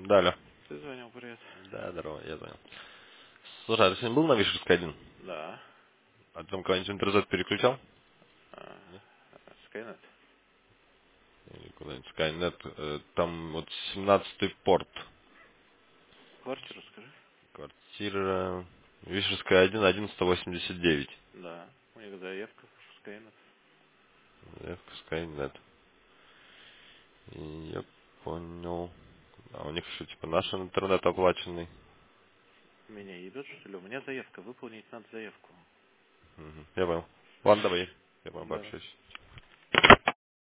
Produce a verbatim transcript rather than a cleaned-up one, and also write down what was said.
Да, алло. Ты звонил, привет. Да, здорово, я звонил. Слушай, а ты сегодня был на Вишерской один? Да. А ты там кого-нибудь в интернет переключал? А, Нет? Скайнет. Или куда-нибудь Скайнет? Э, Там вот семнадцатый порт. Квартиру скажи. Квартира Вишерская один, одиннадцать восемьдесят девять. Да. У них заявка в Скайнет. Заявка Скайнет. И я понял. А у них что, типа наш интернет оплаченный? Меня ебет, что ли? У меня заявка. Выполнить надо заявку. Мгм, я понял. Ладно, давай. Я вам Да. пообщаюсь.